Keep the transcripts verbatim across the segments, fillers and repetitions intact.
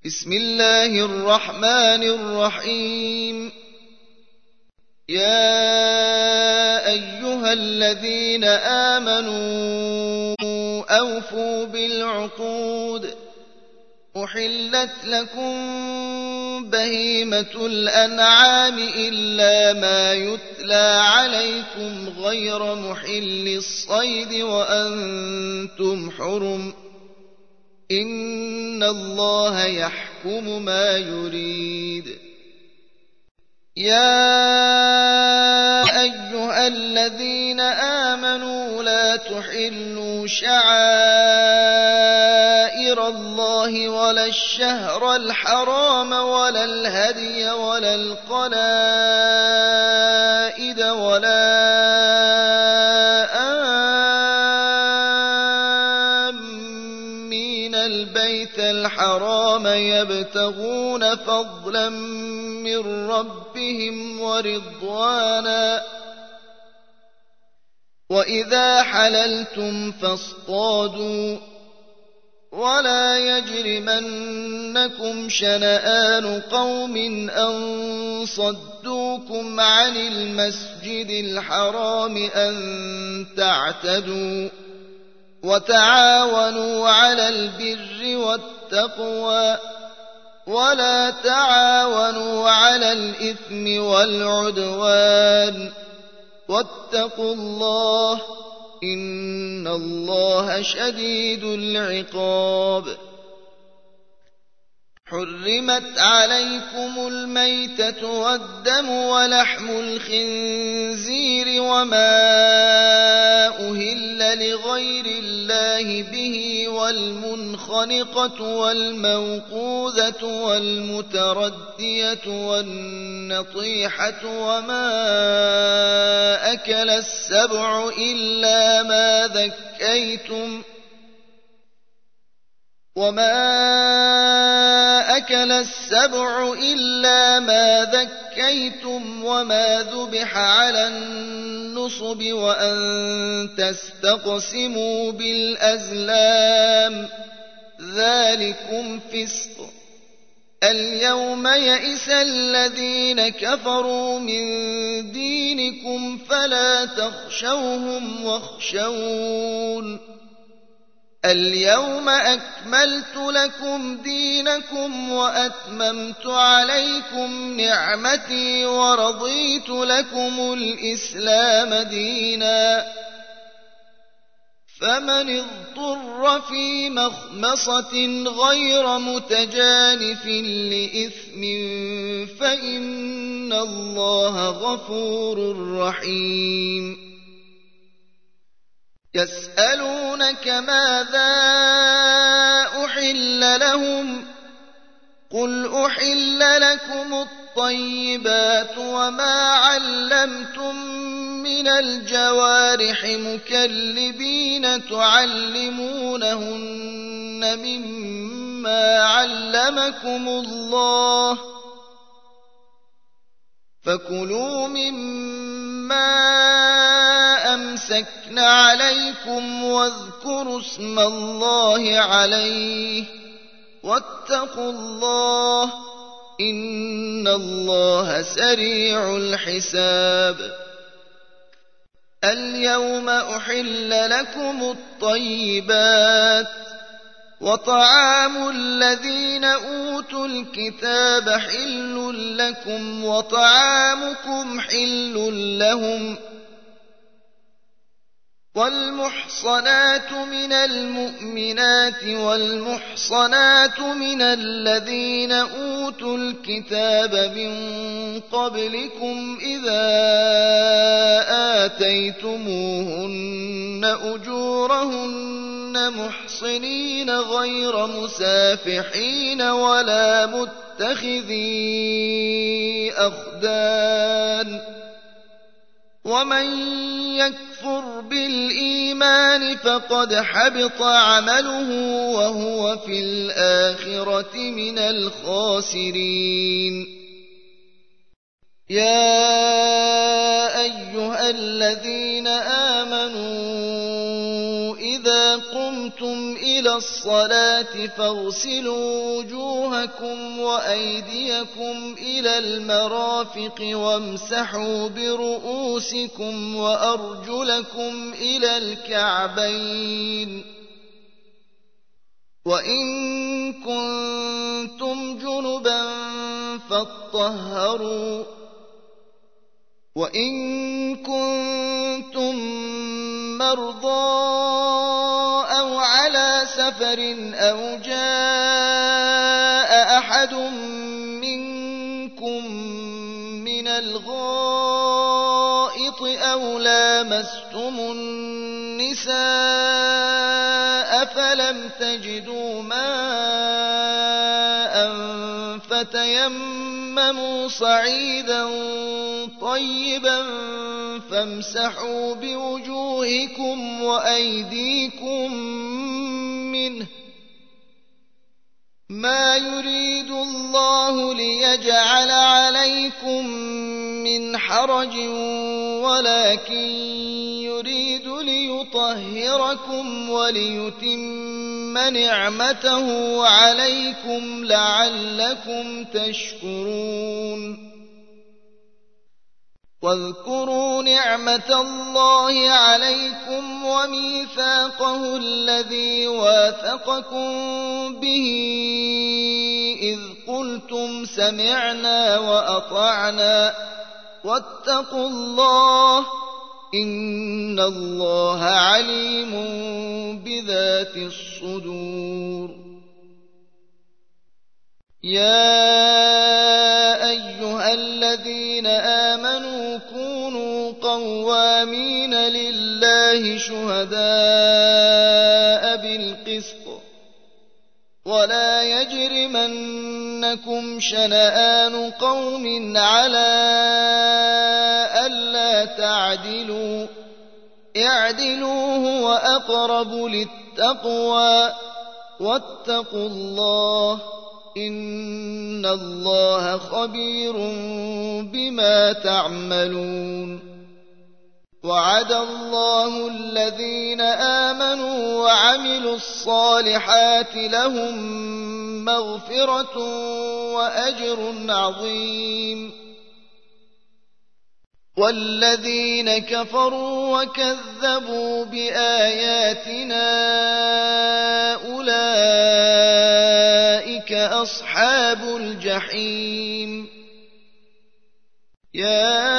بسم الله الرحمن الرحيم. يا أيها الذين آمنوا أوفوا بالعقود. أحلت لكم بهيمة الأنعام إلا ما يتلى عليكم غير محل الصيد وأنتم حرم. إن الله يحكم ما يريد. يا أيها الذين آمنوا لا تحلوا شعائر الله ولا الشهر الحرام ولا الهدي ولا القلائد ولا آمين البيت الحرام يبتغون فضلا من ربهم ورضوانا. وإذا حللتم فاصطادوا ولا يجرمنكم شنآن قوم أن صدوكم عن المسجد الحرام أن تعتدوا. وتعاونوا على البر والتقوى ولا تعاونوا على الإثم والعدوان. واتقوا الله إن الله شديد العقاب. حرمت عليكم الميتة والدم ولحم الخنزير وما أهل لغير الله به والمنخنقة والموقوذة والمتردية والنطيحة وما أكل السبع إلا ما ذكيتم وما أكل السبع إلا ما ذكيتم وما ذبح على النصب وأن تستقسموا بالأزلام ذلكم فسق. اليوم يئس الذين كفروا من دينكم فلا تخشوهم واخشون. اليوم أكملت لكم دينكم وأتممت عليكم نعمتي ورضيت لكم الإسلام دينا. فمن اضطر في مخمصة غير متجانف لإثم فإن الله غفور رحيم. يسألونك ماذا أحل لهم قل أحل لكم الطيبات وما علمتم من الجوارح مكلبين تعلمونهن مما علمكم الله فكلوا مما أمسكن عليكم واذكروا اسم الله عليه واتقوا الله إن الله سريع الحساب. اليوم أحل لكم الطيبات وطعام الذين أوتوا الكتاب حل لكم وطعامكم حل لهم. والمحصنات من المؤمنات والمحصنات من الذين أوتوا الكتاب من قبلكم إذا آتيتموهن أجورهن محصنين غير مسافحين ولا متخذي أخدان. ومن يكفر بالإيمان فقد حبط عمله وهو في الآخرة من الخاسرين. يا أيها الذين آمنوا إذا قمتم قمتم إلى الصلاة فاغسلوا وجوهكم وأيديكم إلى المرافق وامسحوا برؤوسكم وأرجلكم إلى الكعبين وإن كنتم جنبا فاطهروا وإن كنتم مرضى أو على سفر أو جاء أحد منكم من الغائط أو لامستم النساء فلم تجدوا ماء فتيمموا صعيدا طيبا فامسحوا بوجوهكم وأيديكم منه ما يريد الله ليجعل عليكم من حرج ولكن يريد ليطهركم وليتم نعمته عليكم لعلكم تشكرون واذكروا نعمة الله عليكم وميثاقه الذي واثقكم به إذ قلتم سمعنا وأطعنا واتقوا الله إن الله عليم بذات الصدور يا أيها الذين آمنوا كونوا قوامين لله شهداء بالقسط ولا يجرمنكم شنآن قوم على ألا تعدلوا اعدلوا هو أقرب للتقوى واتقوا الله إن الله خبير بما تعملون وعد الله الذين آمنوا وعملوا الصالحات لهم مغفرة وأجر عظيم والذين كفروا وكذبوا بآياتنا أولئك أصحاب الجحيم يا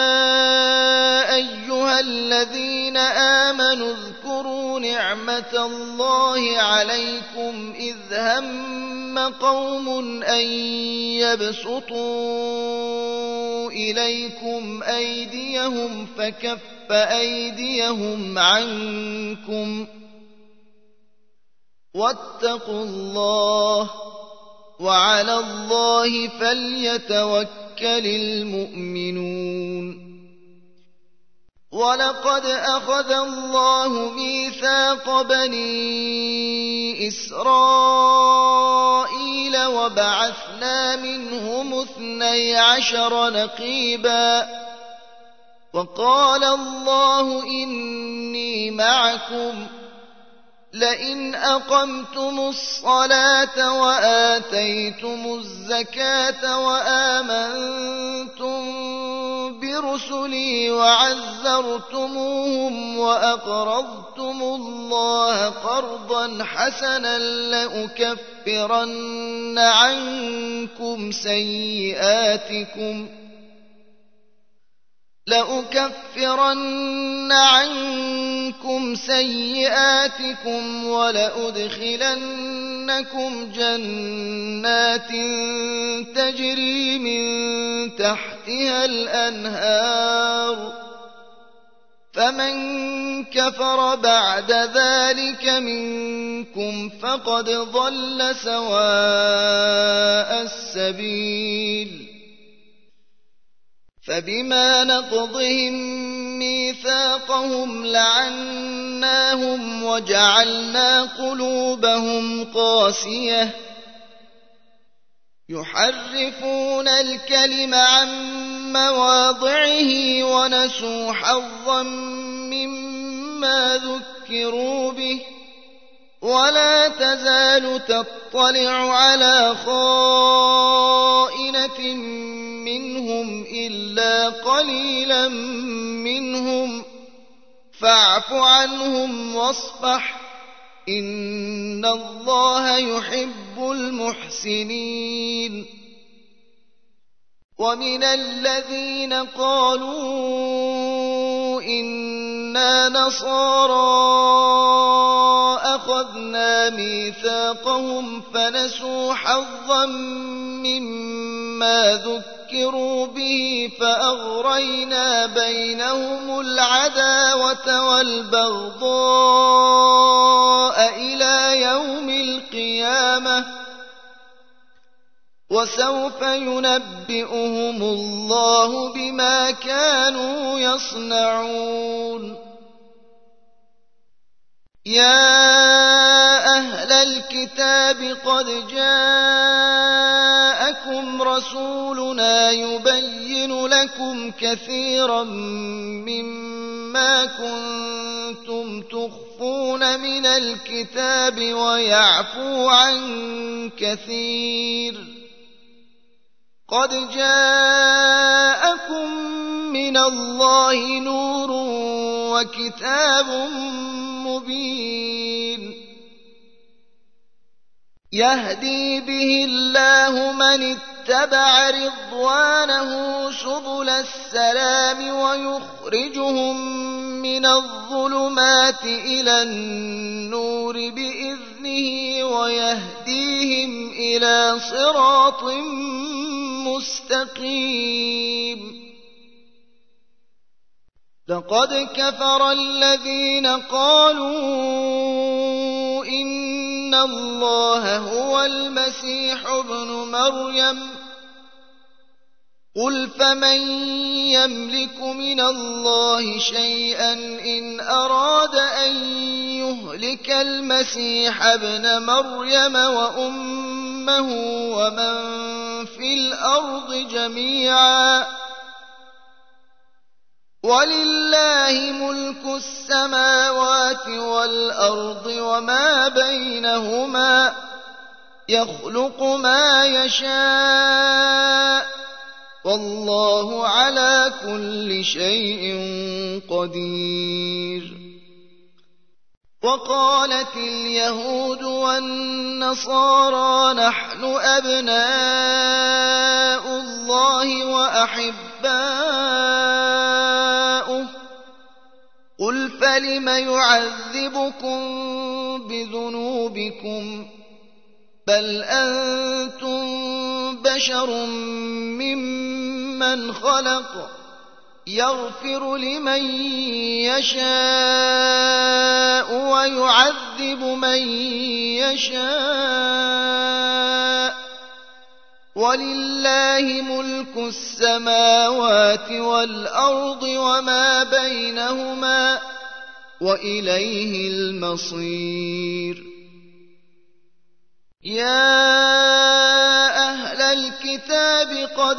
أيها الذين آمنوا اذكروا نعمة الله عليكم إذ هم قوم أن يبسطوا إليكم أيديهم فكف أيديهم عنكم واتقوا الله وعلى الله فليتوكل المؤمنون ولقد أخذ الله ميثاق بني إسرائيل وبعثنا منهم اثني عشر نقيبا وقال الله إني معكم لئن أقمتم الصلاة وآتيتم الزكاة وآمنتم برسلي وعزرتموهم وأقرضتم الله قرضا حسنا لأكفرن عنكم سيئاتكم لأكفرن عنكم سيئاتكم ولأدخلنكم جنات تجري من تحتها الأنهار فمن كفر بعد ذلك منكم فقد ضل سواء السبيل فبما نقضهم ميثاقهم لعناهم وجعلنا قلوبهم قاسية يحرفون الكلم عن مواضعه ونسوا حظا مما ذكروا به ولا تزال تطلع على خائنة منهم إلا قليلا منهم فاعف عنهم واصفح إن الله يحب المحسنين ومن الذين قالوا إنا نصارى أخذنا ميثاقهم فنسوا حظا مما ذكروا به فأغرينا بينهم العداوة والبغضاء إلى يوم القيامة وسوف ينبئهم الله بما كانوا يصنعون يا أهل الكتاب قد جاءكم رسولنا يبين لكم كثيرا مما كنتم تخفون من الكتاب ويعفو عن كثير قد جاءكم من الله نور وكتاب مبين يهدي به الله من اتبع رضوانه سبل السلام ويخرجهم من الظلمات إلى النور بإذنه ويهديهم إلى صراط مستقيم لقد كفر الذين قالوا إن الله هو المسيح ابن مريم قل فمن يملك من الله شيئا إن أراد أن يهلك المسيح ابن مريم وأمه ومن في الأرض جميعا ولله ملك السماوات والأرض وما بينهما يخلق ما يشاء والله على كل شيء قدير وقالت اليهود والنصارى نحن أبناء الله وأحباؤه قل فلم يعذبكم بذنوبكم بل أنتم بشر ممن خلق يغفر لمن يشاء ويعذب من يشاء ولله ملك السماوات والأرض وما بينهما وإليه المصير يا أهل الكتاب قد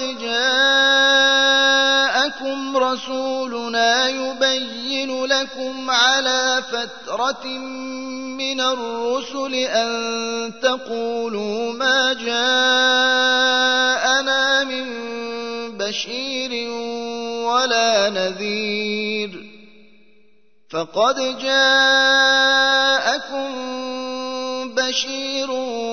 جاءكم رسولنا يبين لكم على فترة من الرسل أن تقولوا ما جاءنا من بشير ولا نذير فقد جاءكم بشير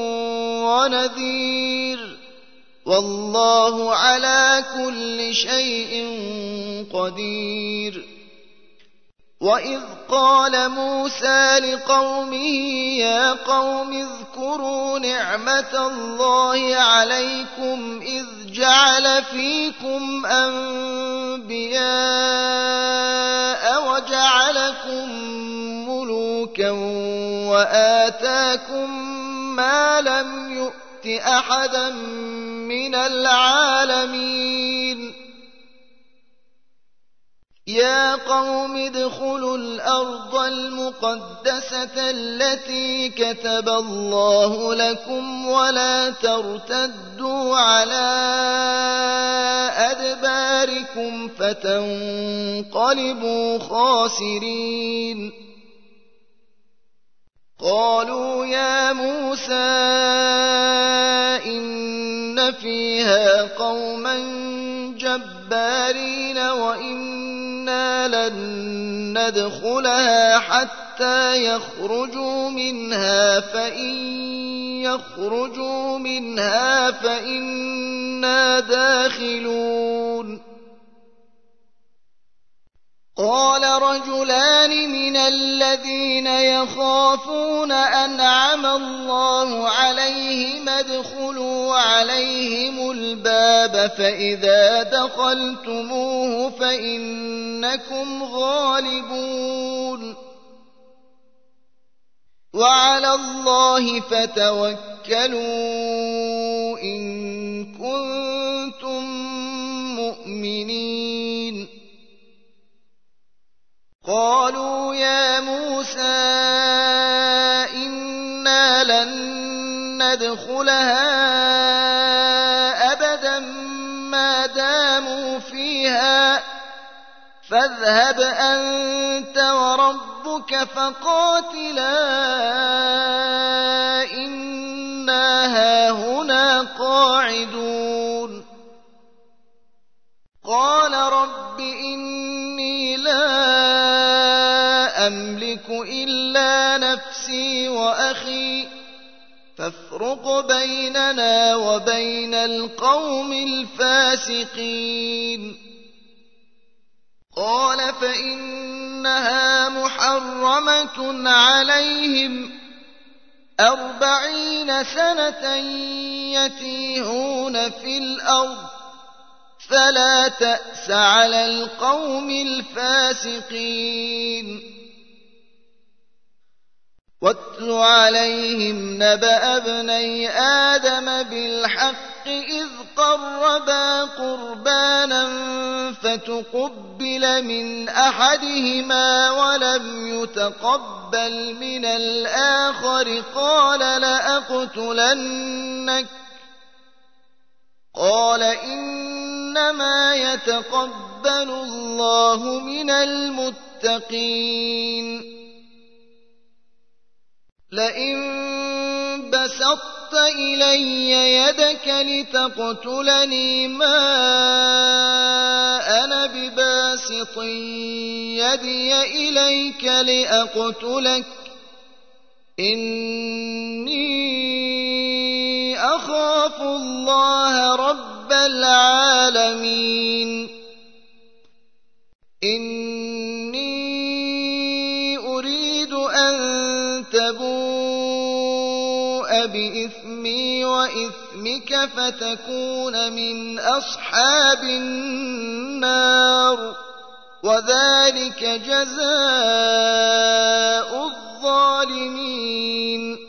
ونذير والله على كل شيء قدير وإذ قال موسى لقومه يا قوم اذكروا نعمة الله عليكم إذ جعل فيكم أنبياء وجعلكم ملوكا وآتاكم ما لم يؤت أحدا من العالمين يا قوم ادخلوا الأرض المقدسة التي كتب الله لكم ولا ترتدوا على أدباركم فتنقلبوا خاسرين قالوا يا موسى إن فيها قوما جبارين وإنا لن ندخلها حتى يخرجوا منها فإن يخرجوا منها فإنا داخلون قال رجلان من الذين يخافون أنعم الله عليهم ادخلوا عليهم الباب فإذا دخلتموه فإنكم غالبون وعلى الله فتوكلوا إن كنتم مؤمنين قالوا يا موسى إنا لن ندخلها أبدا ما داموا فيها فاذهب أنت وربك فقاتلا إنا هاهنا قاعدون قال رب إني لا أملك إلا نفسي وأخي فافرق بيننا وبين القوم الفاسقين قال فإنها محرمة عليهم أربعين سنة يتيهون في الأرض فلا تأس على القوم الفاسقين واتل عليهم نبأ ابني آدم بالحق إذ قربا قربانا فتقبل من أحدهما ولم يتقبل من الآخر قال لأقتلنك قال إنما يتقبل الله من المتقين لئن بسطت إلي يدك لتقتلني ما أنا بباسط يدي إليك لأقتلك إني أخاف الله رب العالمين إني أريد أن تبوء بإثمي وإثمك فتكون من أصحاب النار وذلك جزاء الظالمين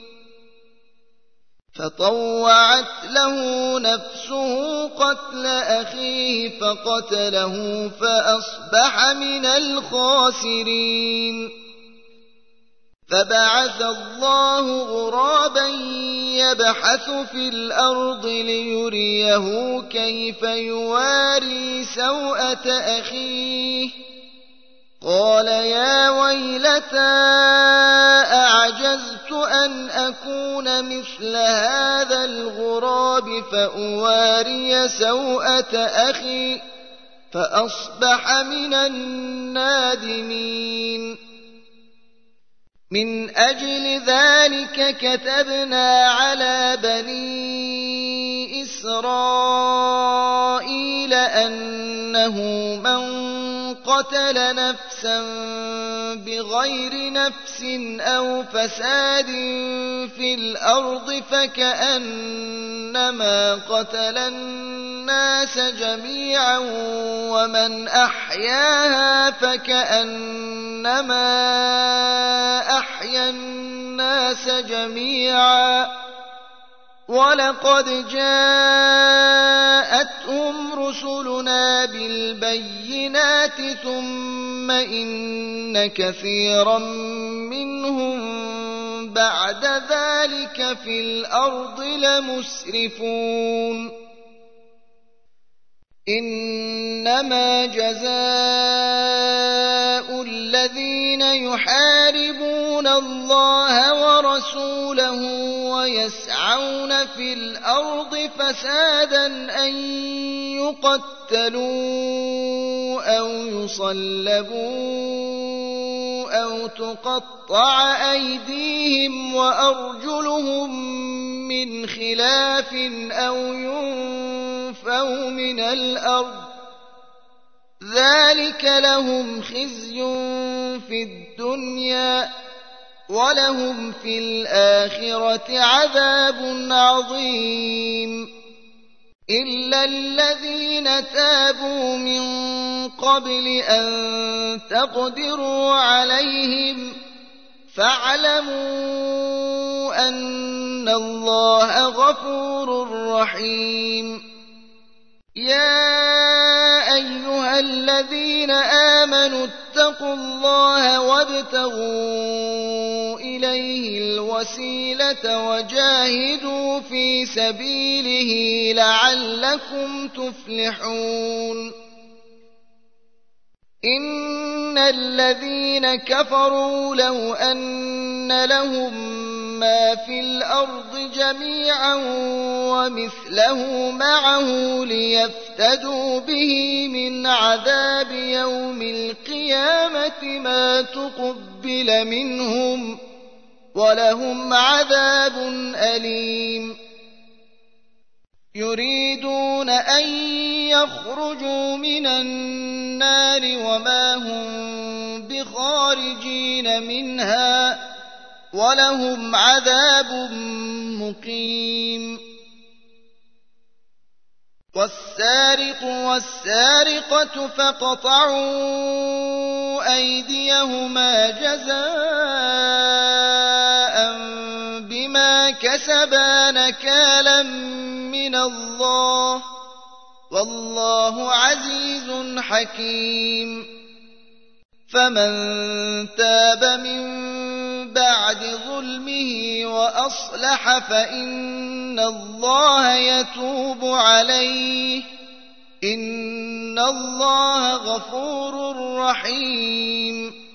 فطوعت له نفسه قتل أخيه فقتله فأصبح من الخاسرين فبعث الله غرابا يبحث في الأرض ليريه كيف يواري سوءة أخيه قال يا ويلتى أعجزت أن أكون مثل هذا الغراب فأواري سوءة أخي فأصبح من النادمين من أجل ذلك كتبنا على بني إسرائيل أنه من قتل نفسا بغير نفس أو فساد في الأرض فكأنما قتل الناس جميعا ومن أحياها فكأنما أحيا الناس جميعا ولقد جاءتهم رسلنا بالبينات ثم إن كثيرا منهم بعد ذلك في الأرض لمسرفون إنما جزاء الذين يحاربون اللَّهَ وَرَسُولَهُ وَيَسْعَوْنَ فِي الْأَرْضِ فَسَادًا أَن يُقَتَّلُوا أَوْ يُصَلَّبُوا أَوْ تُقَطَّعَ أَيْدِيهِمْ وَأَرْجُلُهُم مِّنْ خِلَافٍ أَوْ يُنفَوْا مِنَ الْأَرْضِ ۚ ذَلِكَ لَهُمْ خِزْيٌ فِي الدُّنْيَا ۖ وَلَهُمْ فِي الْآخِرَةِ عَذَابٌ عَظِيمٌ إِلَّا الَّذِينَ تَابُوا مِن قَبْلِ أَن تَقْدِرُوا عَلَيْهِمْ فَاعْلَمُوا أَنَّ اللَّهَ غَفُورٌ رَّحِيمٌ يَا أَيُّهَا الَّذِينَ آمَنُوا اتَّقُوا اللَّهَ وَابْتَغُوا إِلَيْهِ الْوَسِيلَةَ وَجَاهِدُوا فِي سَبِيلِهِ لَعَلَّكُمْ تُفْلِحُونَ إِنَّ الَّذِينَ كَفَرُوا لَوْ أَنَّ لَهُم مَّا فِي الْأَرْضِ جَمِيعًا وَمِثْلَهُ مَعَهُ لِيَفْتَدُوا بِهِ مِنْ عَذَابِ يَوْمِ الْقِيَامَةِ مَا تُقُبِّلَ مِنْهُمْ وَلَهُمْ عَذَابٌ أَلِيمٌ يُرِيدُونَ أَن يَخْرُجُوا مِنَ النَّارِ وَمَا هُم بِخَارِجِينَ مِنْهَا وَلَهُمْ عَذَابٌ مُّقِيمٌ وَالسَّارِقُ وَالسَّارِقَةُ فَاقْطَعُوا أَيْدِيَهُمَا جَزَاءً بِمَا كَسَبَا نَكَالًا مِّنَ اللَّهِ ۗ وَاللَّهُ عَزِيزٌ حَكِيمٌ فَمَن تَابَ مِن بَعْدِ ظُلْمِهِ وَأَصْلَحَ فَإِنَّ اللَّهَ يَتُوبُ عَلَيْهِ ۗ إِنَّ اللَّهَ غَفُورٌ رَّحِيمٌ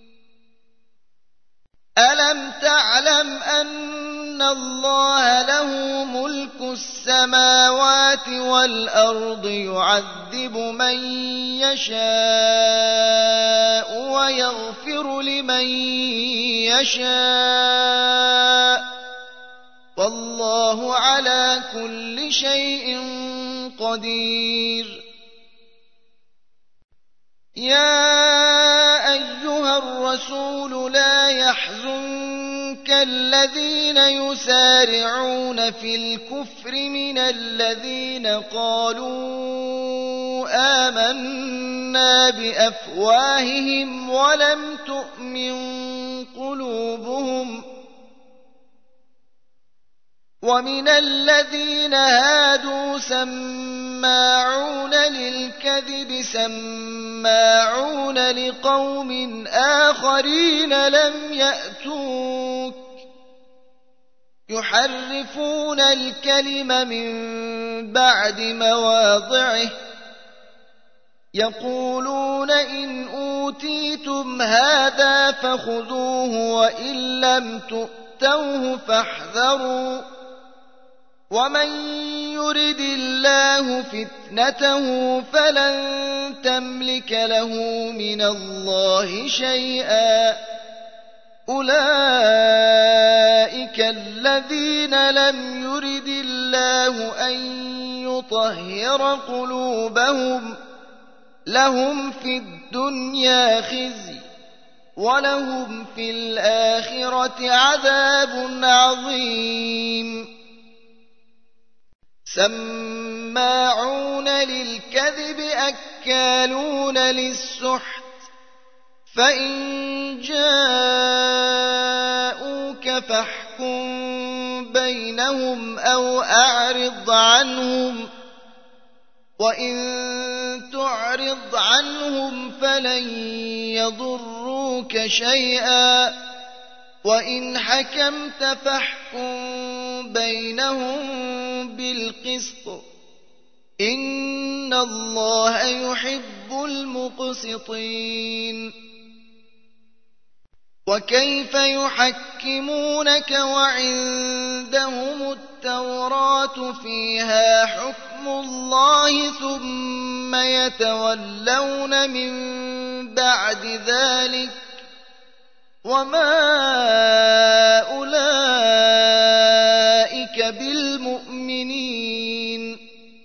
أَلَمْ تَعْلَمْ أَنَّ اللَّهَ لَهُ مُلْكُ السَّمَاوَاتِ وَالْأَرْضِ يُعَذِّبُ مَن يَشَاءُ وَيَغْفِرُ لِمَن يَشَاءُ ۗ وَاللَّهُ عَلَىٰ كُلِّ شَيْءٍ قَدِيرٌ يَا أَيُّهَا الرَّسُولُ لَا يَحْزُنكَ الَّذِينَ يُسَارِعُونَ فِي الْكُفْرِ مِنَ الَّذِينَ قَالُوا آمَنَّا بِأَفْوَاهِهِمْ وَلَمْ تُؤْمِن قُلُوبُهُمْ ۛ وَمِنَ الَّذِينَ هَادُوا سَمَّاعُونَ لِلْكَذِبِ سَمَّاعُونَ لِقَوْمٍ آخَرِينَ لَمْ يَأْتُوكَ ۖ يُحَرِّفُونَ الْكَلِمَ مِن بَعْدِ مَوَاضِعِهِ ۖ يَقُولُونَ إِنْ أُوتِيتُمْ هَٰذَا فَخُذُوهُ وَإِن لَّمْ تُؤْتَوْهُ فَاحْذَرُوا ۚ وَمَن يُرِدِ اللَّهُ فِتْنَتَهُ فَلَن تَمْلِكَ لَهُ مِنَ اللَّهِ شَيْئًا ۚ أُولَٰئِكَ الَّذِينَ لَمْ يُرِدِ اللَّهُ أَن يُطَهِّرَ قُلُوبَهُمْ ۚ لَهُمْ فِي الدُّنْيَا خِزْيٌ وَلَهُمْ فِي الْآخِرَةِ عَذَابٌ عَظِيمٌ سَمَّاعُونَ لِلْكَذِبِ أَكَّالُونَ لِلسُّحْتِ ۚ فَإِن جَاءُوكَ فَاحْكُم بَيْنَهُمْ أَوْ أَعْرِضْ عَنْهُمْ ۖ وَإِن تُعْرِضْ عَنْهُمْ فَلَن يَضُرُّوكَ شَيْئًا ۖ وَإِنْ حَكَمْتَ فَاحْكُم بَيْنَهُم بِالْقِسْطِ ۚ إِنَّ اللَّهَ يُحِبُّ الْمُقْسِطِينَ وكيف يحكمونك وعندهم التوراة فيها حكم الله ثم يتولون من بعد ذلك وما أولئك بالمؤمنين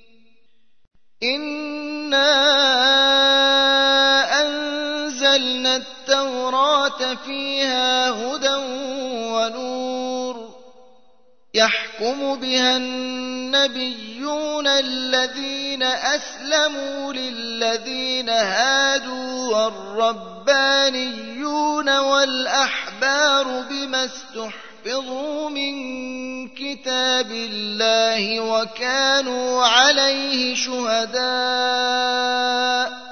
إنا أنزلنا التوراة فيها هدى ونور يحكم بها النبيون الذين أسلموا للذين هادوا والربانيون والأحبار بما استحفظوا من كتاب الله وكانوا عليه شهداء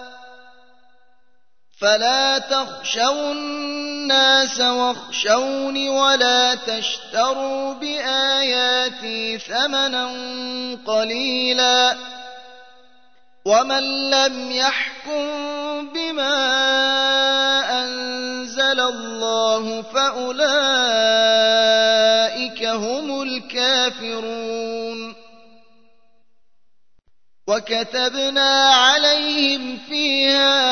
فلا تخشوا الناس واخشوني ولا تشتروا بآياتي ثمنا قليلا ومن لم يحكم بما أنزل الله فأولئك هم الكافرون وكتبنا عليهم فيها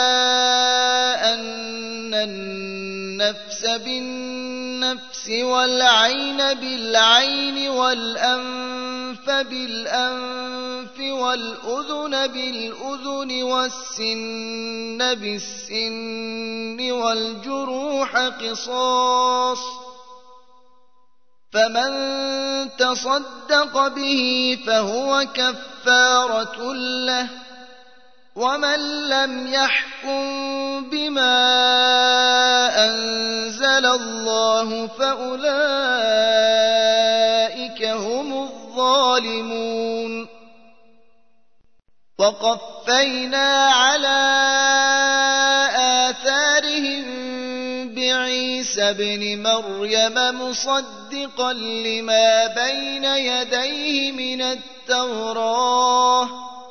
أن النفس بالنفس والعين بالعين والأنف بالأنف والأذن بالأذن والسن بالسن والجروح قصاص فمن تصدق به فهو كفارة له ومن لم يحكم بما أنزل الله فأولئك هم الظالمون وقفينا على آثارهم بعيسى ابن مريم مصدقا لما بين يديه من التوراة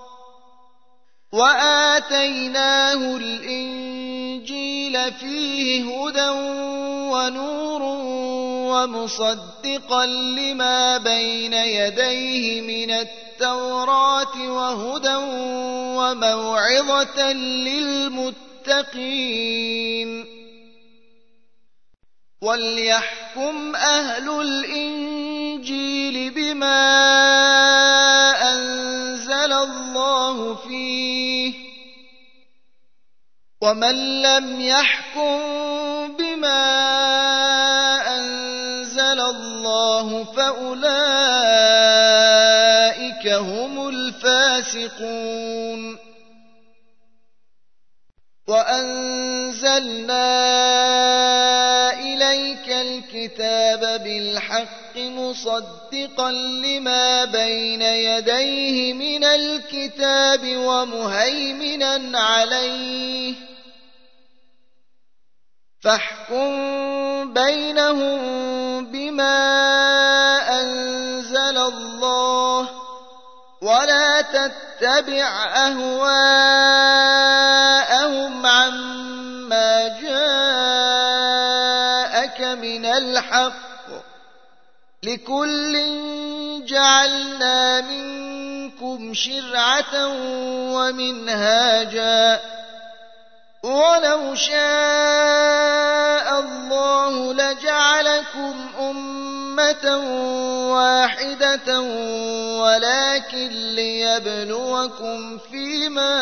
وآتيناه الإنجيل فيه هدى ونور ومصدقا لما بين يديه من التوراة وهدى وموعظة للمتقين وليحكم أهل الإنجيل بما أنزل الله فيه ومن لم يحكم بما أنزل الله فأولئك هم الفاسقون وأنزلنا إليك الكتاب بالحق مصدقا لما بين يديه من الكتاب ومهيمنا عليه فاحكم بينهم بما أنزل الله ولا تتبع أهواءهم عما جاءك من الحق لكل جعلنا منكم شرعة ومنهاجا ولو شاء الله لجعلكم أمة واحدة ولكن ليبلوكم فيما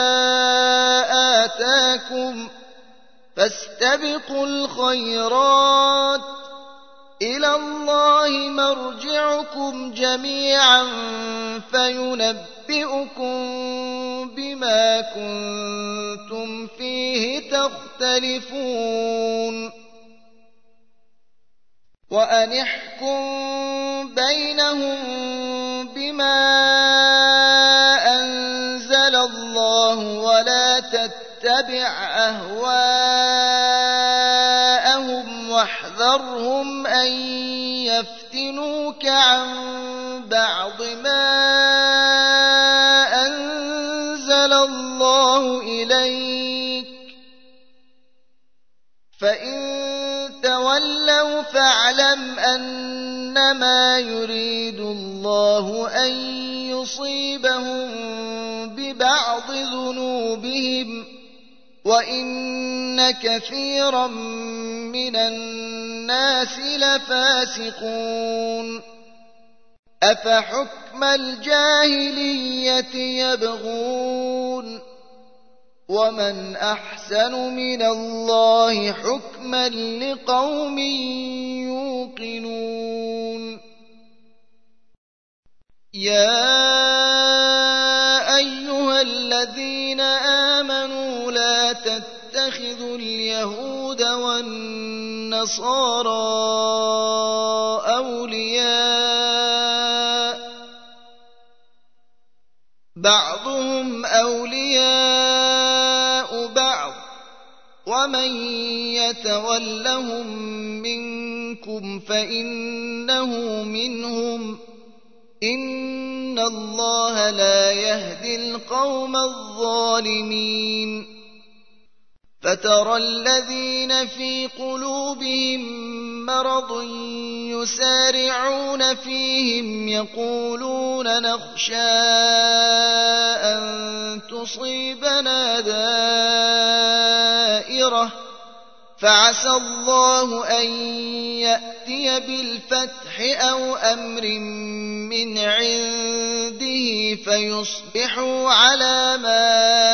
آتاكم فاستبقوا الخيرات إلى الله مرجعكم جميعا فينبئكم بما كنتم فيه تختلفون وأن احكم بينهم بما أنزل الله ولا تتبع أهواءهم واحذرهم أن يفتنوك عن بعض ما أنزل الله إليك فإن كأنما يريد الله أن يصيبهم ببعض ذنوبهم وإن كثيرا من الناس لفاسقون أفحكم الجاهلية يبغون ومن أحسن من الله حكما لقوم يوقنون يا أيها الذين آمنوا لا تتخذوا اليهود والنصارى أولياء بعضهم أولياء بعض ومن يتولهم منكم فإنه منهم إن الله لا يهدي القوم الظالمين فترى الذين في قلوبهم مرض يسارعون فيهم يقولون نخشى أن تصيبنا دائرة فعسى الله أن يأتي بالفتح أو أمر من عنده فيصبحوا على ما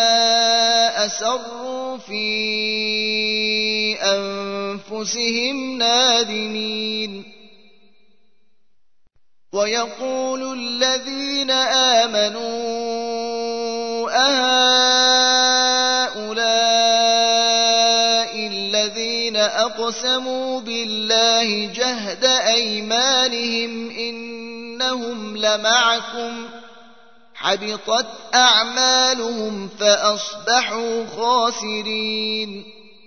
أسروا في أنفسهم نادمين ويقول الذين آمنوا أهؤلاء الذين أقسموا بالله جهد أيمانهم إنهم لمعكم حبطت أعمالهم فأصبحوا خاسرين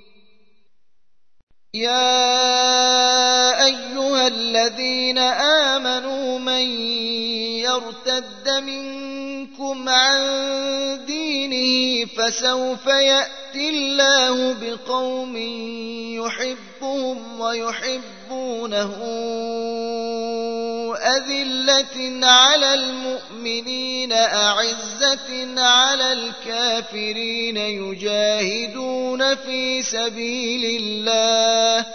يا أيها الذين آمنوا من يرتد منكم عن دينه فسوف يأتي الله بقوم يحبهم ويحبونه أذلة على المؤمنين أعزة على الكافرين يجاهدون في سبيل الله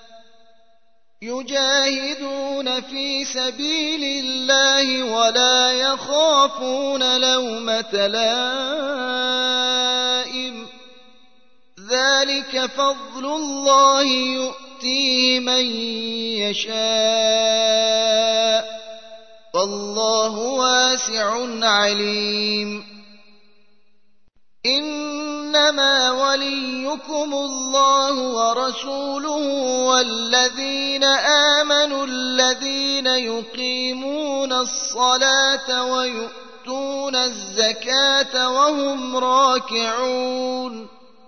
يجاهدون في سبيل الله ولا يخافون لومة لائم ذلك فضل الله يؤتيه من يشاء والله واسع عليم إنما وليكم الله ورسوله والذين آمنوا الذين يقيمون الصلاة ويؤتون الزكاة وهم راكعون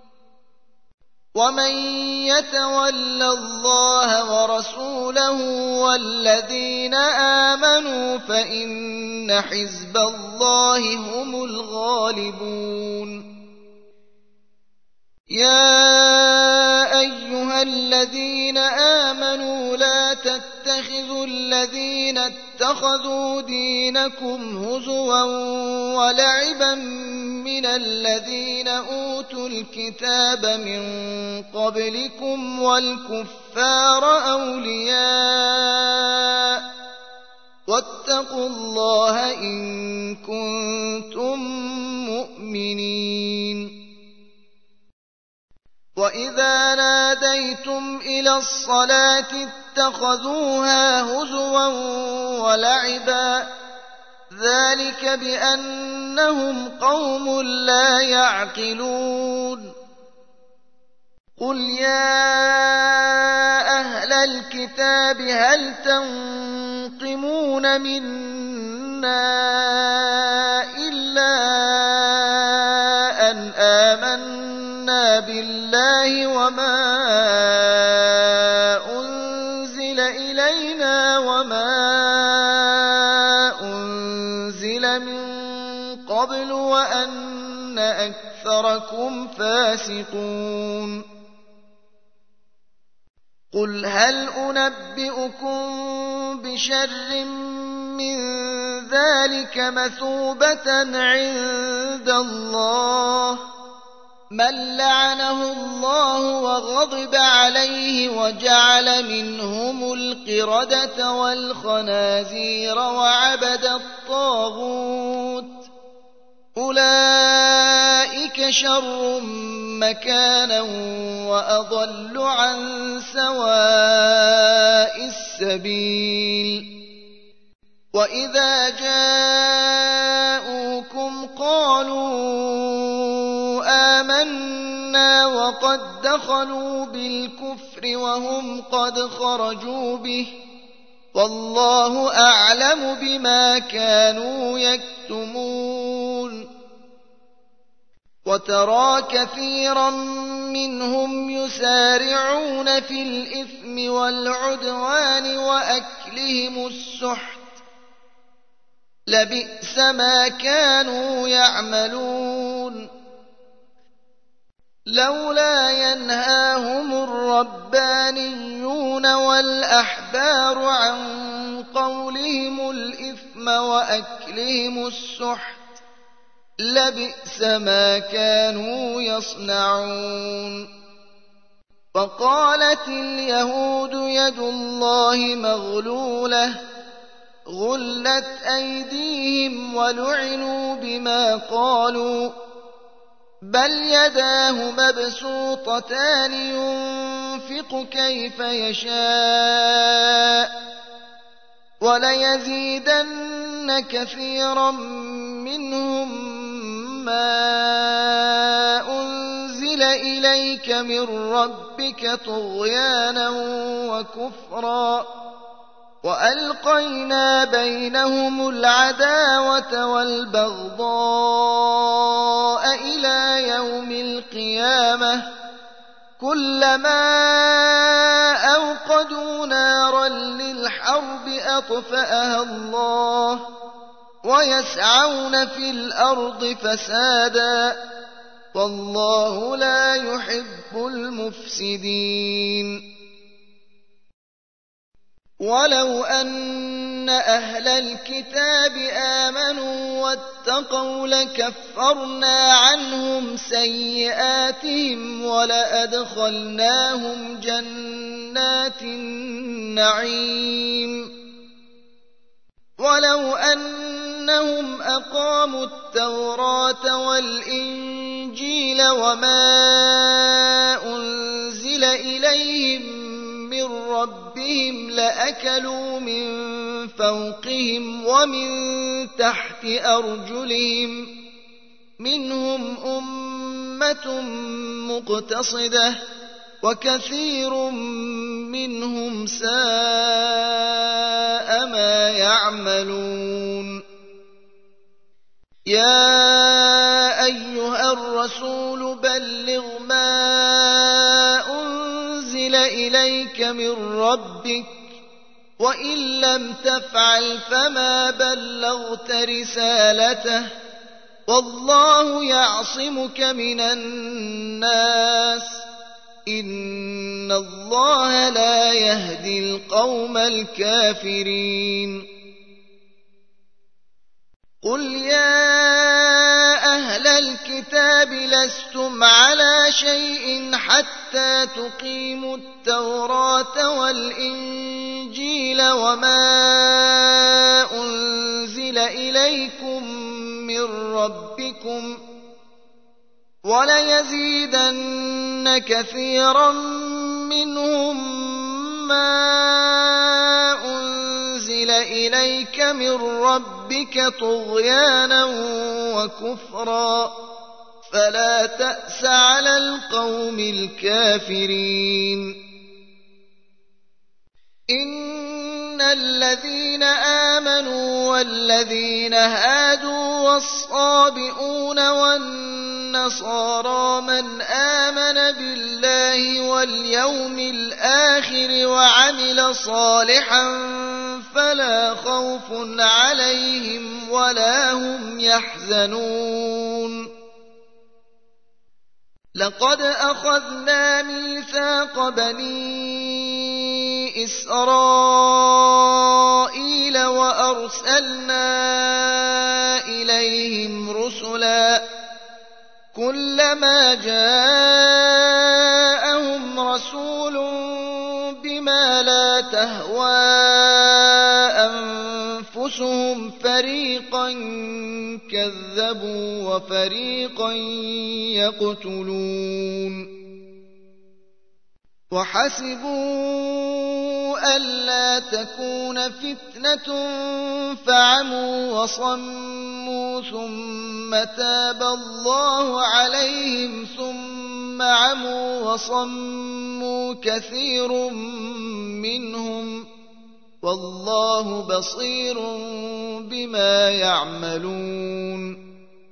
ومن يتول الله ورسوله والذين آمنوا فإن حزب الله هم الغالبون يا أيها الذين آمنوا لا تتخذوا الذين اتخذوا دينكم هزوا ولعبا من الذين أوتوا الكتاب من قبلكم والكفار أولياء واتقوا الله إن كنتم مؤمنين وإذا ناديتم إلى الصلاة اتخذوها هزوا ولعبا ذلك بأنهم قوم لا يعقلون قل يا أهل الكتاب هل تنقمون منا إلا أن آمنا بالله وما أنزل إلينا وما أنزل من قبل وأن أكثركم فاسقون قل هل أنبئكم بشر من ذلك مثوبة عند الله من لعنه الله وغضب عليه وجعل منهم القردة والخنازير وعبد الطاغوت أولئك شر مكانا وأضل عن سواء السبيل وإذا جاءوكم قالوا آمنا وقد دخلوا بالكفر وهم قد خرجوا به والله أعلم بما كانوا يكتمون وترى كثيرا منهم يسارعون في الإثم والعدوان وأكلهم السحت لبئس ما كانوا يعملون لولا ينهاهم الربانيون والأحبار عن قولهم الإثم وأكلهم السحت لبئس ما كانوا يصنعون وقالت اليهود يد الله مغلولة غلت أيديهم ولعنوا بما قالوا بل يداه مبسوطتان ينفق كيف يشاء وليزيدن كثيرا منهم ما أنزل إليك من ربك طغيانا وكفرا وألقينا بينهم العداوة والبغضاء إلى يوم القيامة كلما أوقدوا نارا للحرب أطفأها الله ويسعون في الأرض فسادا والله لا يحب المفسدين ولو أن أهل الكتاب آمنوا واتقوا لكفرنا عنهم سيئاتهم ولأدخلناهم جنات النعيم ولو أنهم أقاموا التوراة والإنجيل وما أنزل إليهم من ربهم لأكلوا من فوقهم ومن تحت أرجلهم منهم أمة مقتصدة وكثير منهم ساء ما يعملون يا أيها الرسول بلغ ما أنزل إليك من ربك وإن لم تفعل فما بلغت رسالته والله يعصمك من الناس إن الله لا يهدي القوم الكافرين قل يا أهل الكتاب لستم على شيء حتى تقيموا التوراة والإنجيل وما أنزل إليكم من ربكم وليزيدن كثيرا منهم ما أنزل إليك من ربك طغيانا وكفرا فلا تأس على القوم الكافرين إن الذين آمنوا والذين هادوا والصابئون والنصارى من آمن بالله واليوم الآخر وعمل صالحا فلا خوف عليهم ولا هم يحزنون لقد أخذنا ميثاق بني إسرائيل وأرسلنا إليهم رسلا كلما جاءهم رسول بما لا تهوى أنفسهم فريقا كذبوا وفريقا يقتلون وحسبوا ألا تكون فتنة فعموا وصموا ثم تاب الله عليهم ثم عموا وصموا كثير منهم والله بصير بما يعملون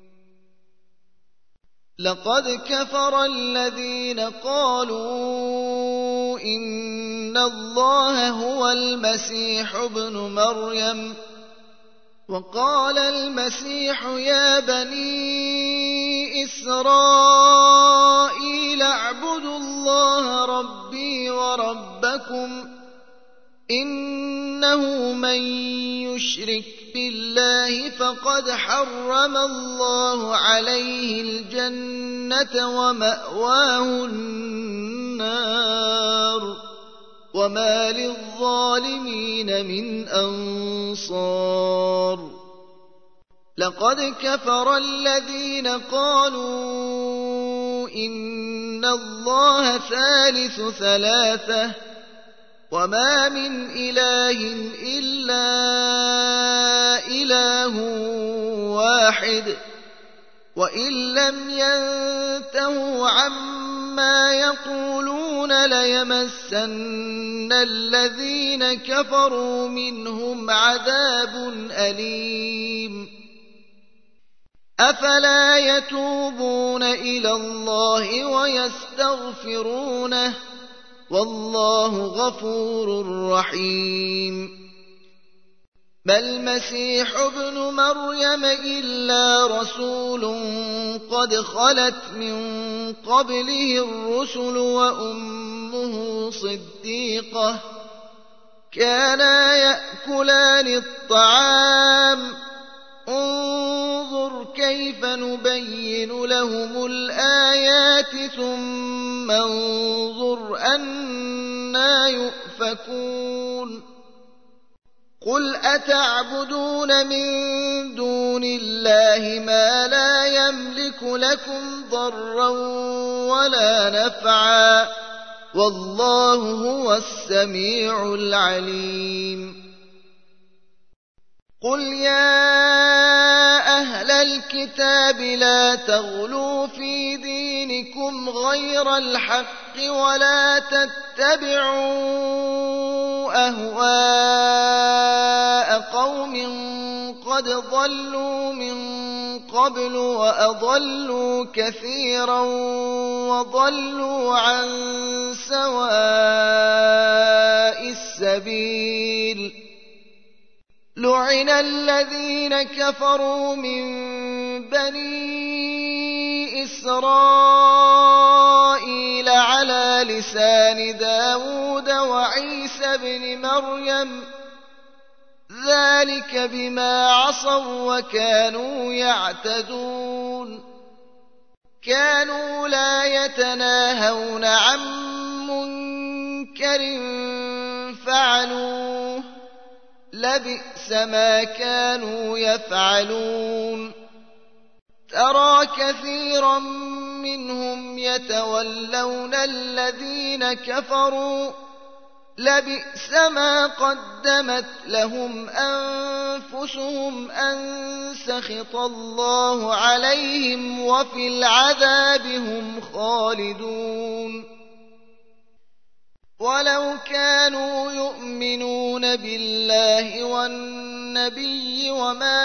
لقد كفر الذين قالوا إن الله هو المسيح ابن مريم وقال المسيح يا بني إسرائيل اعبدوا الله ربي وربكم إنه من يشرك بالله فقد حرم الله عليه الجنة ومأواه النار وما للظالمين من أنصار لقد كفر الذين قالوا إن الله ثالث ثلاثة وما من إله إلا إله واحد وإن لم ينتهوا عما يقولون ليمسن الذين كفروا منهم عذاب أليم أفلا يتوبون إلى الله ويستغفرونه والله غفور رحيم ما المسيح ابن مريم إلا رسول قد خلت من قبله الرسل وأمه صديقة كانا يأكلان الطعام انظر كيف نبين لهم الآيات ثم انظر أنى يؤفكون قل أتعبدون من دون الله ما لا يملك لكم ضرا ولا نفعا والله هو السميع العليم قل يا أهل الكتاب لا تغلوا في دينكم غير الحق ولا تتبعوا أهواء قوم قد ضلوا من قبل وأضلوا كثيرا وضلوا عن سواء السبيل لعن الذين كفروا من بني إسرائيل على لسان داود وعيسى بن مريم ذلك بما عصوا وكانوا يعتدون كانوا لا يتناهون عن منكر فعلوه لبئس ما كانوا يفعلون ترى كثيرا منهم يتولون الذين كفروا لبئس ما قدمت لهم أنفسهم أن سخط الله عليهم وفي العذاب هم خالدون ولو كانوا يؤمنون بالله والنبي وما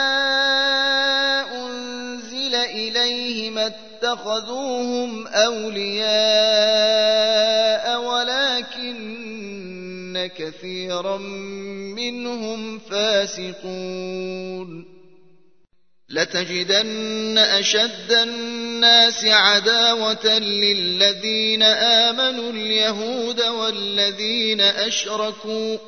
أنزل إليه ما اتخذوهم أولياء ولكن كثيرا منهم فاسقون لتجدن أشد الناس عداوة للذين آمنوا اليهود والذين أشركوا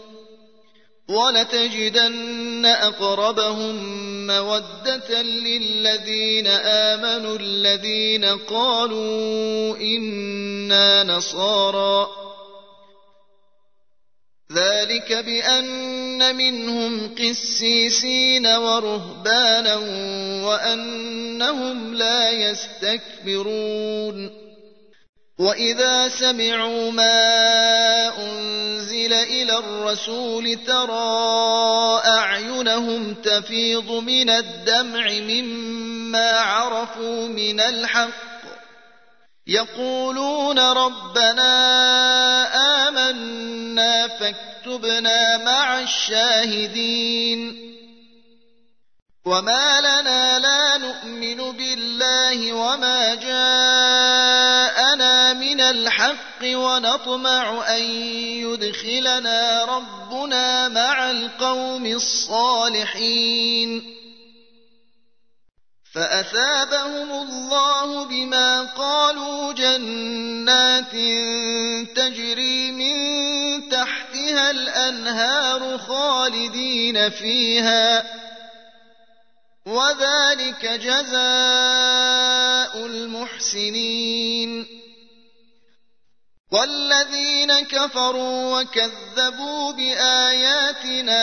ولتجدن أقربهم مودة للذين آمنوا الذين قالوا إنا نصارى ذلك بأن منهم قسيسين ورهبانا وأنهم لا يستكبرون وإذا سمعوا ما أنزل إلى الرسول ترى أعينهم تفيض من الدمع مما عرفوا من الحق يقولون ربنا آمنا فاكتبنا مع الشاهدين وما لنا لا نؤمن بالله وما جاءنا من الحق ونطمع أن يدخلنا ربنا مع القوم الصالحين فأثابهم الله بما قالوا جنات تجري من تحتها الأنهار خالدين فيها وذلك جزاء المحسنين والذين كفروا وكذبوا بآياتنا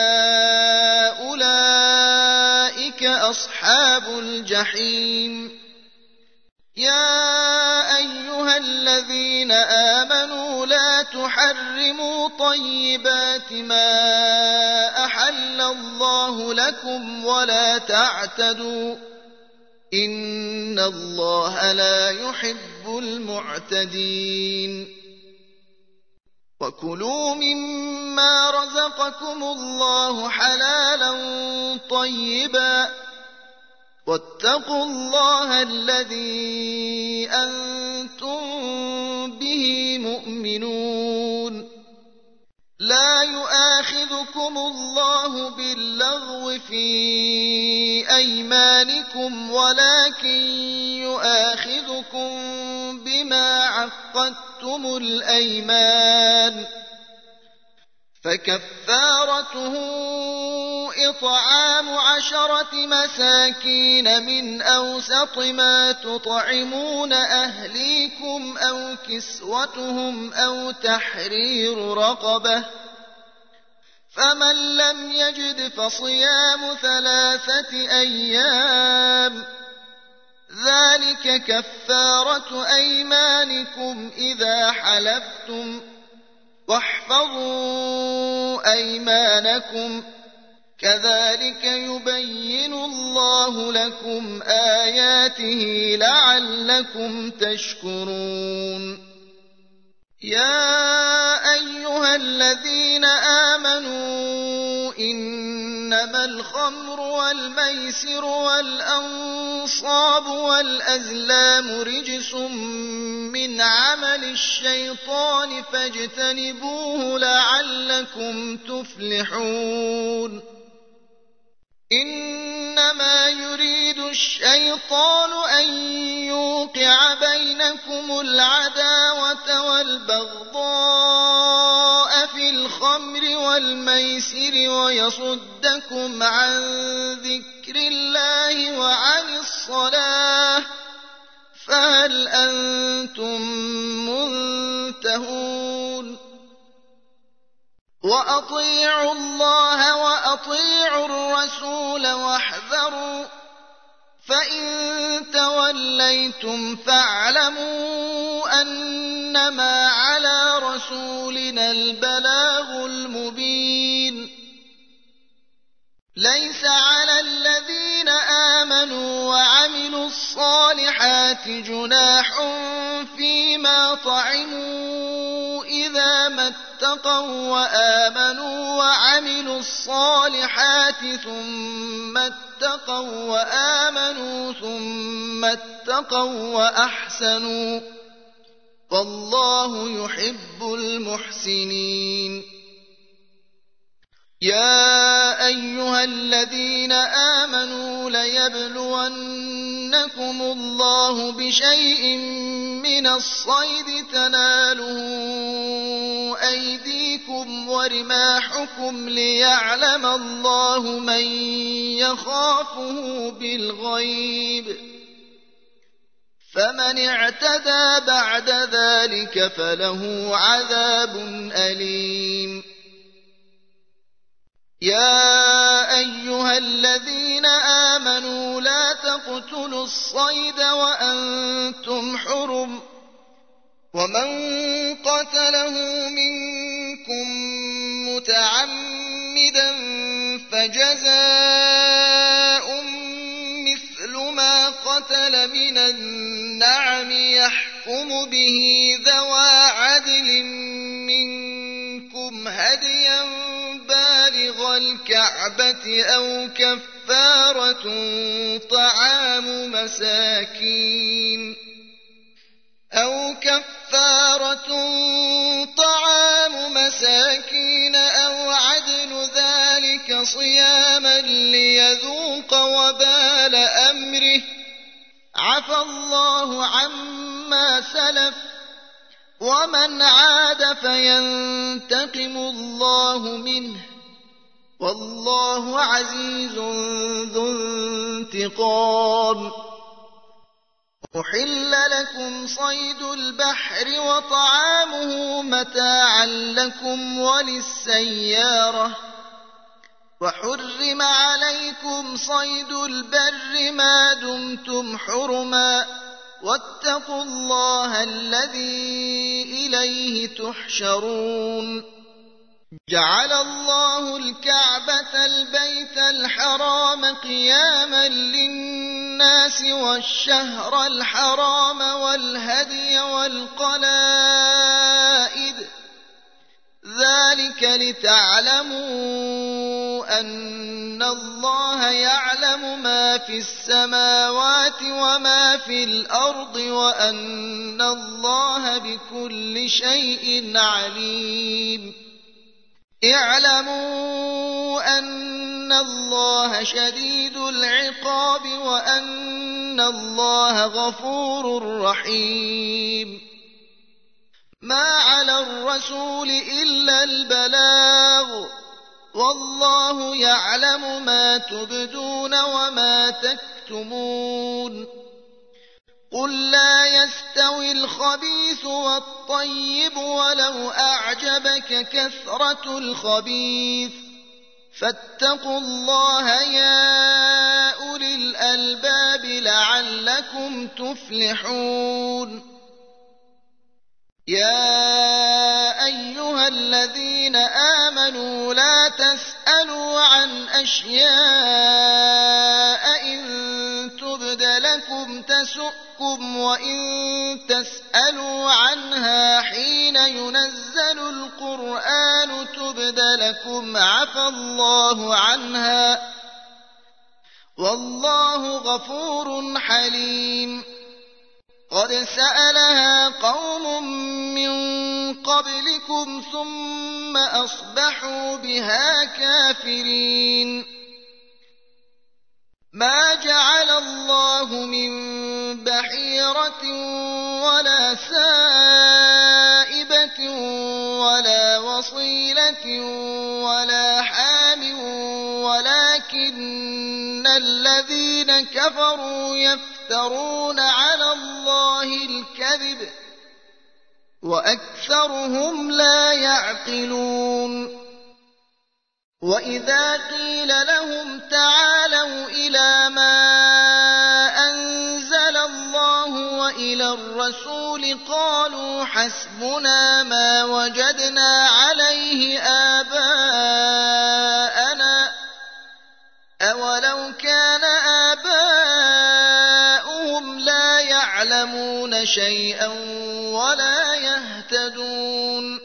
أولئك أصحاب الجحيم يا أيها الذين آمنوا لا تحرموا طيبات ما أحل الله لكم ولا تعتدوا إن الله لا يحب المعتدين وكلوا مما رزقكم الله حلالا طيبا واتقوا الله الذي أنتم به مؤمنون لا يؤاخذكم الله باللغو في أيمانكم ولكن يؤاخذكم بما عقدتم الأيمان فكفارته إطعام عشرة مساكين من أوسط ما تطعمون أهليكم أو كسوتهم أو تحرير رقبة فمن لم يجد فصيام ثلاثة أيام ذلك كفارة أيمانكم إذا حلفتم واحفظوا أيمانكم كذلك يبين الله لكم آياته لعلكم تشكرون يا أيها الذين آمنوا إنما الخمر والميسر والأنصاب والأزلام رجس من عمل الشيطان فاجتنبوه لعلكم تفلحون إنما يريد الشيطان أن يوقع بينكم العداوة والبغضاء في الخمر والميسر ويصدكم عن ذكر الله وعن الصلاة فهل أنتم منتهون وأطيعوا الله وأطيعوا الرسول واحذروا فإن توليتم فاعلموا أنما على رسولنا البلاغ المبين ليس على الذين آمنوا وعملوا الصالحات جناح فيما طعموا إذا ما اتقوا وآمنوا وعملوا الصالحات ثم اتقوا وآمنوا ثم اتقوا وأحسنوا والله يحب المحسنين يا أيها الذين آمنوا ليبلونكم الله بشيء من الصيد تناله أيديكم ورماحكم ليعلم الله من يخافه بالغيب فمن اعتدى بعد ذلك فله عذاب أليم. يا أيها الذين آمنوا لا تقتلوا الصيد وأنتم حرم ومن قتله منكم متعمدا فجزاء مثل ما قتل من النعم يحكم به ذوى عدل منكم هديا بالغ الكعبة أو كفارة طعام مساكين أو كفارة طعام مساكين أو عدل ذلك صياما ليذوق وبال أمره عفى الله عما سلف ومن عاد فينتقم الله منه والله عزيز ذو انتقام. أحل لكم صيد البحر وطعامه متاعا لكم وللسيارة وحرم عليكم صيد البر ما دمتم حرما واتقوا الله الذي إليه تحشرون. جعل الله الكعبة البيت الحرام قياما للناس والشهر الحرام والهدي والقلائد ذلك لتعلموا أن الله يعلم ما في السماوات وما في الأرض وأن الله بكل شيء عليم. اعلموا أن الله شديد العقاب وأن الله غفور رحيم. ما على الرسول إلا البلاغ والله يعلم ما تبدون وما تكتمون. قل لا يستوي الخبيث والطيب ولو أعجبك كثرة الخبيث فاتقوا الله يا أولي الألباب لعلكم تفلحون. يا أيها الذين آمنوا لا تسألوا عن أشياء إن تبد لكم تسؤكم وإن تسألوا عنها حين ينزل القرآن تبد لكم عفى الله عنها والله غفور حليم. قد سألها قوم من قبلكم ثم أصبحوا بها كافرين. ما جعل الله من بحيرة ولا سائبة ولا وصيلة ولا حام ولكن الذين كفروا يفترون على الله الكذب وأكثرهم لا يعقلون. وإذا قيل لهم تعالوا إلى ما أنزل الله وإلى الرسول قالوا حسبنا ما وجدنا عليه آباءنا أولو كان آباؤهم لا يعلمون شيئا ولا يهتدون.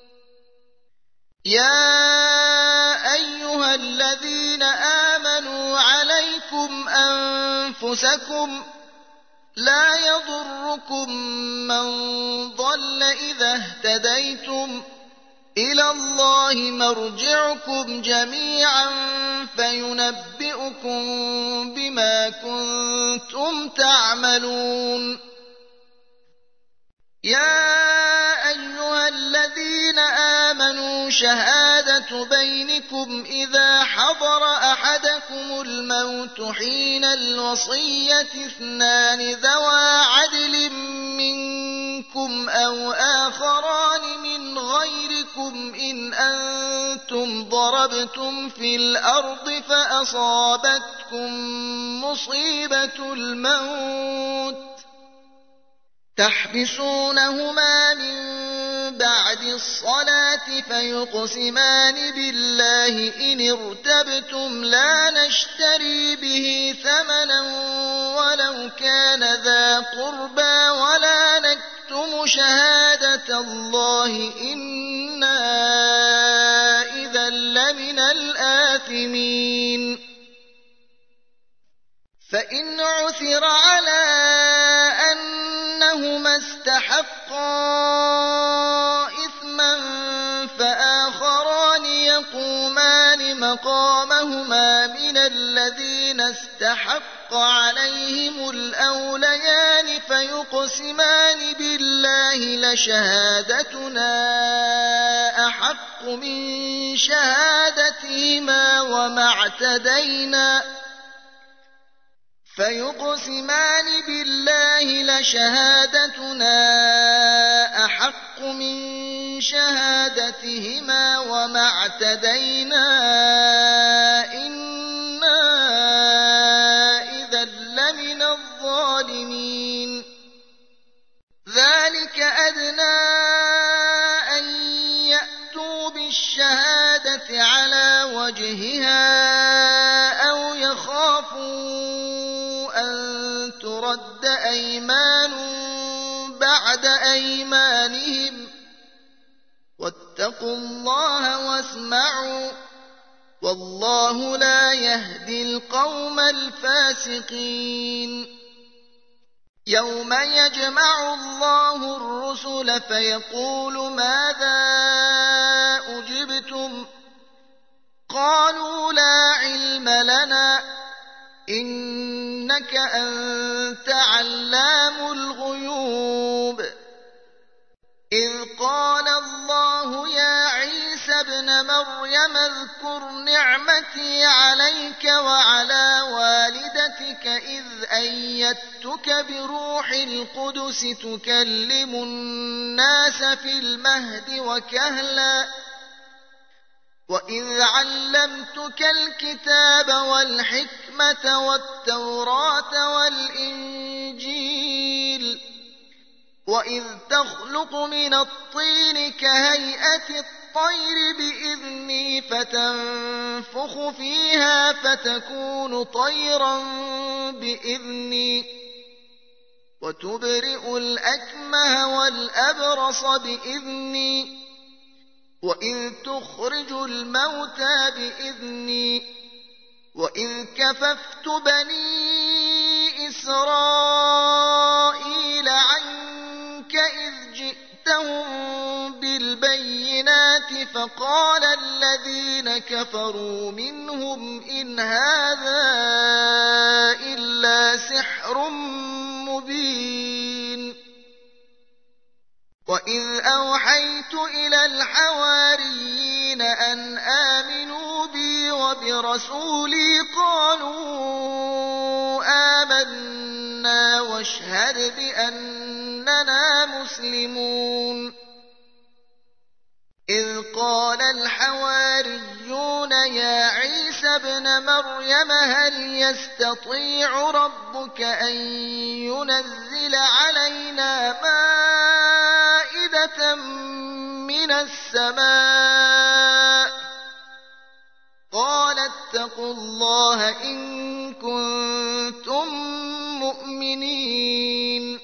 يا أيها الذين آمنوا عليكم أنفسكم لا يضركم من ضل إذا اهتديتم إلى الله مرجعكم جميعا فينبئكم بما كنتم تعملون يا أيها الذين آمنوا شهادة بينكم إذا حضر أحدكم الموت حين الوصية اثنان ذوى عدل منكم أو آخران من غيركم إن أنتم ضربتم في الأرض فأصابتكم مصيبة الموت تحبسونهما من بعد الصلاة فيقسمان بالله إن ارتبتم لا نشتري به ثمنا ولو كان ذا قربى ولا نكتم شهادة الله إنا إذا لمن الآثمين فإن عثر على أنهما استحقا إثما فآخران يقومان مقامهما من الذين استحق عليهم الأوليان فيقسمان بالله لشهادتنا أحق من شهادتهما وما اعتدينا فيقسمان بالله لشهادتنا أحق من شهادتهما وما اعتدينا إنا إذا لمن الظالمين ذلك أدنى أن يأتوا بالشهادة على وجهها أو يخافوا أن ترد أيمان بعد أيمانهم واتقوا الله واسمعوا والله لا يهدي القوم الفاسقين يوم يجمع الله الرسل فيقول ماذا أجبتم قالوا لا علم لنا إنك أنت علام الغيوب إذ قال الله يا عيسى ابن مريم اذكر نعمتي عليك وعلى والدتك إذ أيدتك بروح القدس تكلم الناس في المهد وكهلا وإذ علمتك الكتاب والحكمة والتوراة والإنجيل وإذ تخلق من الطين كهيئة الطير بإذني فتنفخ فيها فتكون طيرا بإذني وتبرئ الأكمه والأبرص بإذني وإذ تخرج الموتى بإذني وإذ كففت بني إسرائيل عنك إذ جئتهم بالبينات فقال الذين كفروا منهم إن هذا إلا سحر مبين وإذ أوحيت إلى الحواريين أن آمنوا بي وبرسولي قالوا آمنا واشهد بأننا مسلمون إذ قال الحواريون يا عيسى ابن مريم هل يستطيع ربك أن ينزل علينا مائدة من السماء قال اتقوا الله إن كنتم مؤمنين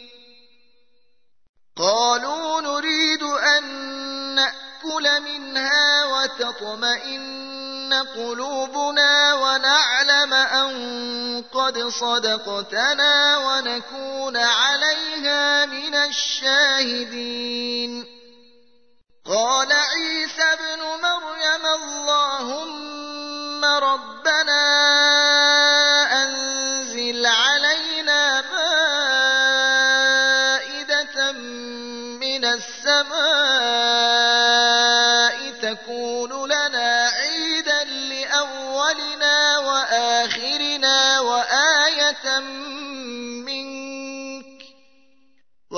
قالوا نريد أن نأكل منها وتطمئن قلوبنا ونعلم أن قد صدقتنا ونكون عليها من الشاهدين قال عيسى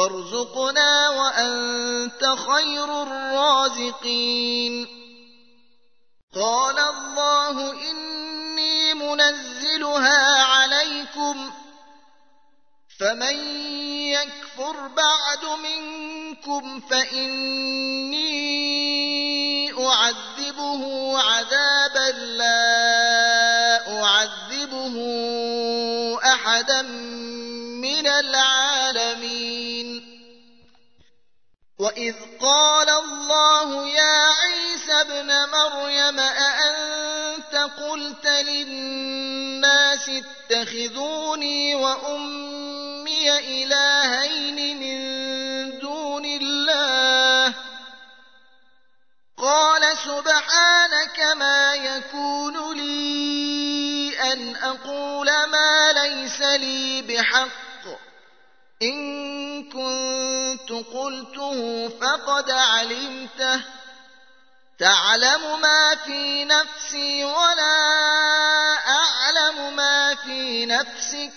وارزقنا وأنت خير الرازقين. قال الله إني منزلها عليكم فمن يكفر بعد منكم فإني أعذبه عذابا لا أعذبه أحدا من العالمين. وإذ قال الله يا عيسى ابن مريم أأنت قلت للناس اتخذوني وأمي إلهين من دون الله قال سبحانك ما يكون لي أن أقول ما ليس لي بحق إن كنت قلته فقد علمته تعلم ما في نفسي ولا أعلم ما في نفسك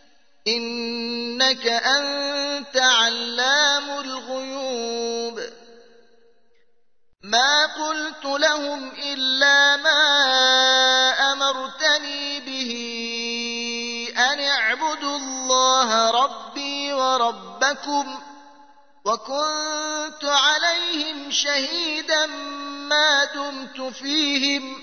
إنك أنت علام الغيوب. ما قلت لهم إلا ما أمرتني به أن اعبدوا الله ربي وربكم وكنت عليهم شهيدا ما دمت فيهم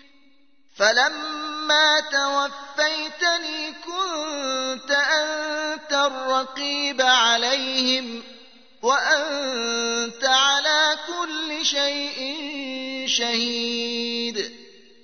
فلما توفيتني كنت أنت الرقيب عليهم وأنت على كل شيء شهيد.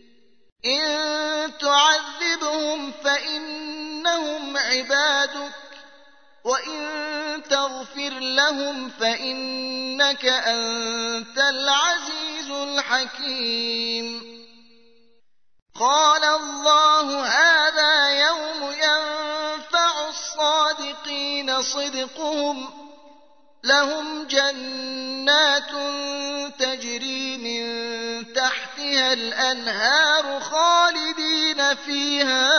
إن تعذبهم فإنهم عبادك وإن تغفر لهم فإنك أنت العزيز الحكيم. قال الله هذا يوم ينفع الصادقين صدقهم لهم جنات تجري من تحتها الأنهار خالدين فيها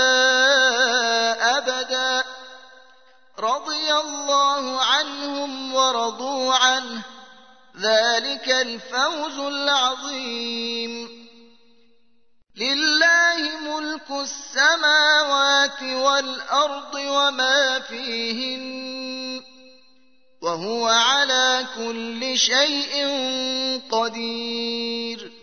أبدا رضي الله عنهم ورضوا عنه ذلك الفوز العظيم. لله ملك السماوات والأرض وما فيهن وهو على كل شيء قدير.